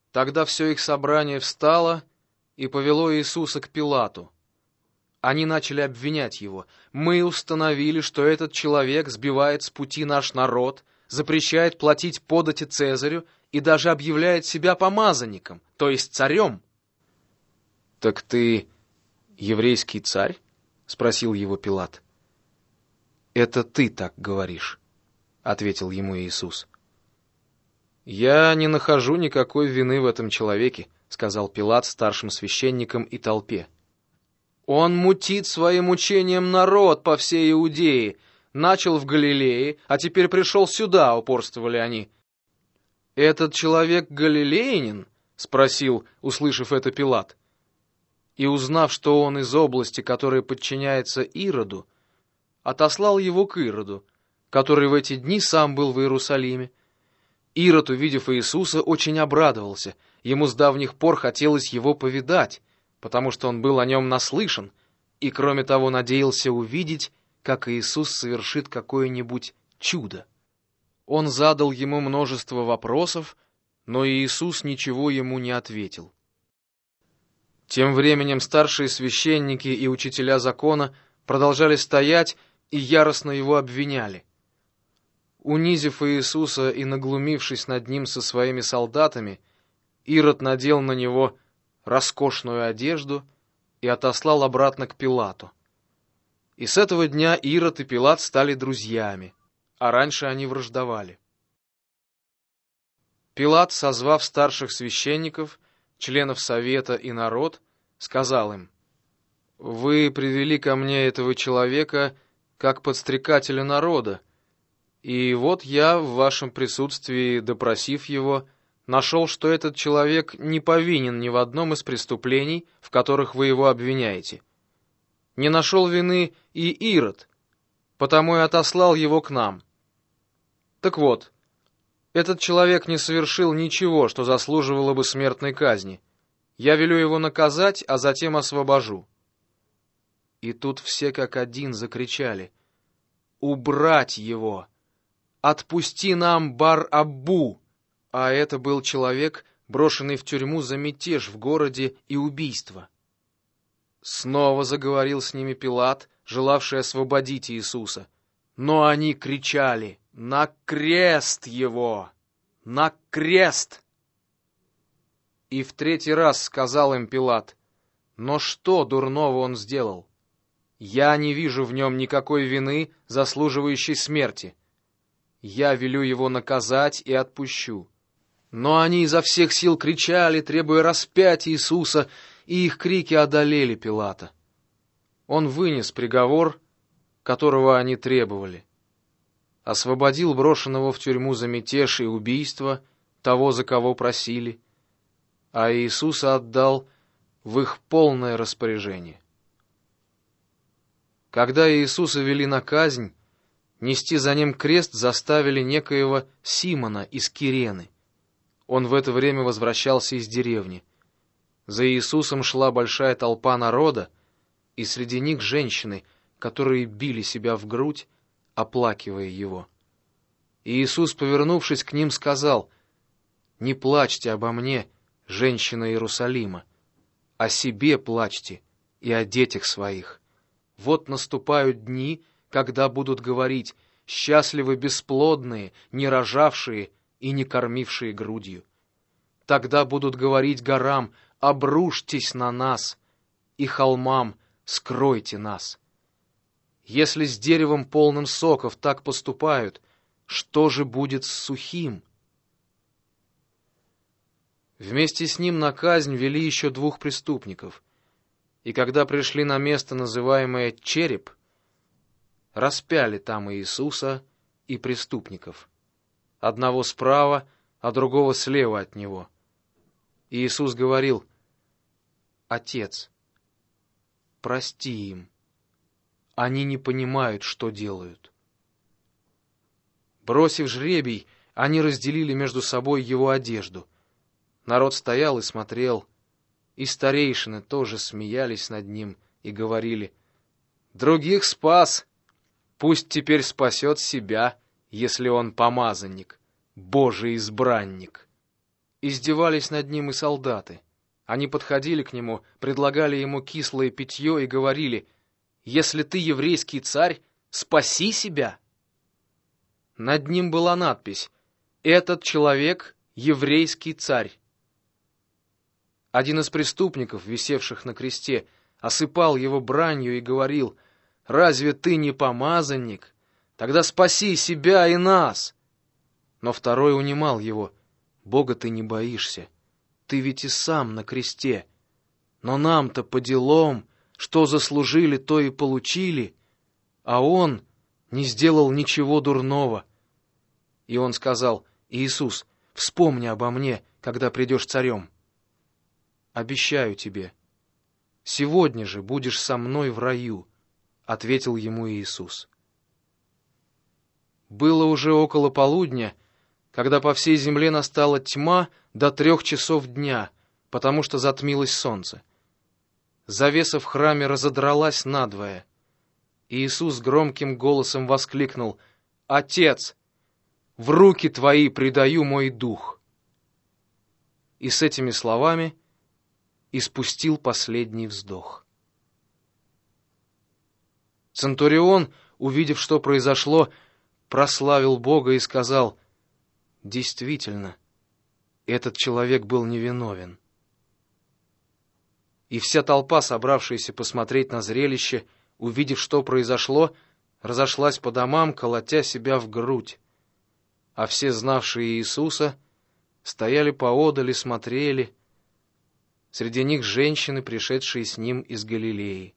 Тогда все их собрание встало и повело Иисуса к Пилату. Они начали обвинять его. «Мы установили, что этот человек сбивает с пути наш народ, запрещает платить подати Цезарю и даже объявляет себя помазанником, то есть царем». «Так ты еврейский царь?» — спросил его Пилат. «Это ты так говоришь», — ответил ему Иисус. «Я не нахожу никакой вины в этом человеке», — сказал Пилат старшим священникам и толпе. «Он мутит своим учением народ по всей Иудее, начал в Галилее, а теперь пришел сюда», — упорствовали они. «Этот человек галилеянин?» — спросил, услышав это, Пилат. И, узнав, что он из области, которая подчиняется Ироду, отослал его к Ироду, который в эти дни сам был в Иерусалиме. Ирод, увидев Иисуса, очень обрадовался. Ему с давних пор хотелось его повидать, потому что он был о нем наслышан, и, кроме того, надеялся увидеть, как Иисус совершит какое-нибудь чудо. Он задал ему множество вопросов, но Иисус ничего ему не ответил. Тем временем старшие священники и учителя закона продолжали стоять и яростно его обвиняли. Унизив Иисуса и наглумившись над ним со своими солдатами, Ирод надел на него роскошную одежду и отослал обратно к Пилату. И с этого дня Ирод и Пилат стали друзьями, а раньше они враждовали. Пилат, созвав старших священников, членов совета и народ, сказал им: «Вы привели ко мне этого человека как подстрекателя народа, и вот я в вашем присутствии, допросив его, нашел, что этот человек не повинен ни в одном из преступлений, в которых вы его обвиняете. Не нашел вины и Ирод, потому и отослал его к нам. Так вот, этот человек не совершил ничего, что заслуживало бы смертной казни. Я велю его наказать, а затем освобожу». И тут все как один закричали: «Убрать его! Отпусти нам Бар-Аббу!» А это был человек, брошенный в тюрьму за мятеж в городе и убийство. Снова заговорил с ними Пилат, желавший освободить Иисуса. Но они кричали: «На крест его! На крест!» И в третий раз сказал им Пилат: «Но что дурного он сделал? Я не вижу в нем никакой вины, заслуживающей смерти. Я велю его наказать и отпущу». Но они изо всех сил кричали, требуя распять Иисуса, и их крики одолели Пилата. Он вынес приговор, которого они требовали. Освободил брошенного в тюрьму за мятеж и убийство того, за кого просили, а Иисуса отдал в их полное распоряжение. Когда Иисуса вели на казнь, нести за ним крест заставили некоего Симона из Кирены. Он в это время возвращался из деревни. За Иисусом шла большая толпа народа, и среди них женщины, которые били себя в грудь, оплакивая его. И Иисус, повернувшись к ним, сказал: «Не плачьте обо мне, женщина Иерусалима, о себе плачьте и о детях своих. Вот наступают дни, когда будут говорить: счастливы бесплодные, не рожавшие и не кормившие грудью. Тогда будут говорить горам: обрушьтесь на нас, и холмам: скройте нас. Если с деревом, полным соков, так поступают, что же будет с сухим?» Вместе с ним на казнь вели еще 2 преступников, и когда пришли на место, называемое Череп, распяли там Иисуса и преступников, одного справа, а другого слева от него. И Иисус говорил: «Отец, прости им, они не понимают, что делают». Бросив жребий, они разделили между собой его одежду. Народ стоял и смотрел, и старейшины тоже смеялись над ним и говорили: «Других спас, пусть теперь спасет себя, если он помазанник, Божий избранник». Издевались над ним и солдаты. Они подходили к нему, предлагали ему кислое питье и говорили: «Если ты еврейский царь, спаси себя!» Над ним была надпись: «Этот человек — еврейский царь». Один из преступников, висевших на кресте, осыпал его бранью и говорил: «Разве ты не помазанник? Тогда спаси себя и нас!» Но второй унимал его: «Бога ты не боишься, ты ведь и сам на кресте. Но нам-то по делам, что заслужили, то и получили, а он не сделал ничего дурного». И он сказал: «Иисус, вспомни обо мне, когда придешь царем». «Обещаю тебе, сегодня же будешь со мной в раю», — ответил ему Иисус. Было уже около полудня, когда по всей земле настала тьма до 3 часов дня, потому что затмилось солнце. Завеса в храме разодралась надвое. Иисус громким голосом воскликнул: «Отец, в руки Твои предаю мой дух». И с этими словами испустил последний вздох. Центурион, увидев, что произошло, прославил Бога и сказал: «Действительно, этот человек был невиновен». И вся толпа, собравшаяся посмотреть на зрелище, увидев, что произошло, разошлась по домам, колотя себя в грудь. А все, знавшие Иисуса, стояли поодаль и смотрели. Среди них женщины, пришедшие с ним из Галилеи.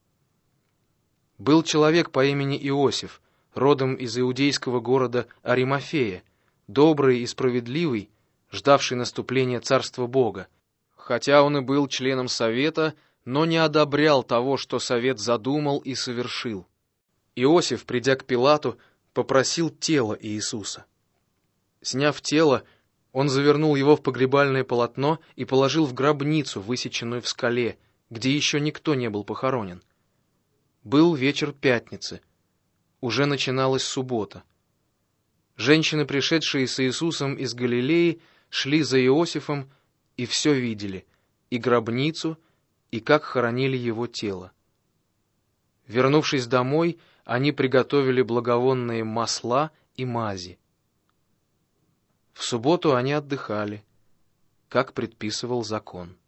Был человек по имени Иосиф, родом из иудейского города Аримафея, добрый и справедливый, ждавший наступления Царства Бога. Хотя он и был членом совета, но не одобрял того, что совет задумал и совершил. Иосиф, придя к Пилату, попросил тело Иисуса. Сняв тело, он завернул его в погребальное полотно и положил в гробницу, высеченную в скале, где еще никто не был похоронен. Был вечер пятницы. Уже начиналась суббота. Женщины, пришедшие с Иисусом из Галилеи, шли за Иосифом и все видели, и гробницу, и как хоронили его тело. Вернувшись домой, они приготовили благовонные масла и мази. В субботу они отдыхали, как предписывал закон.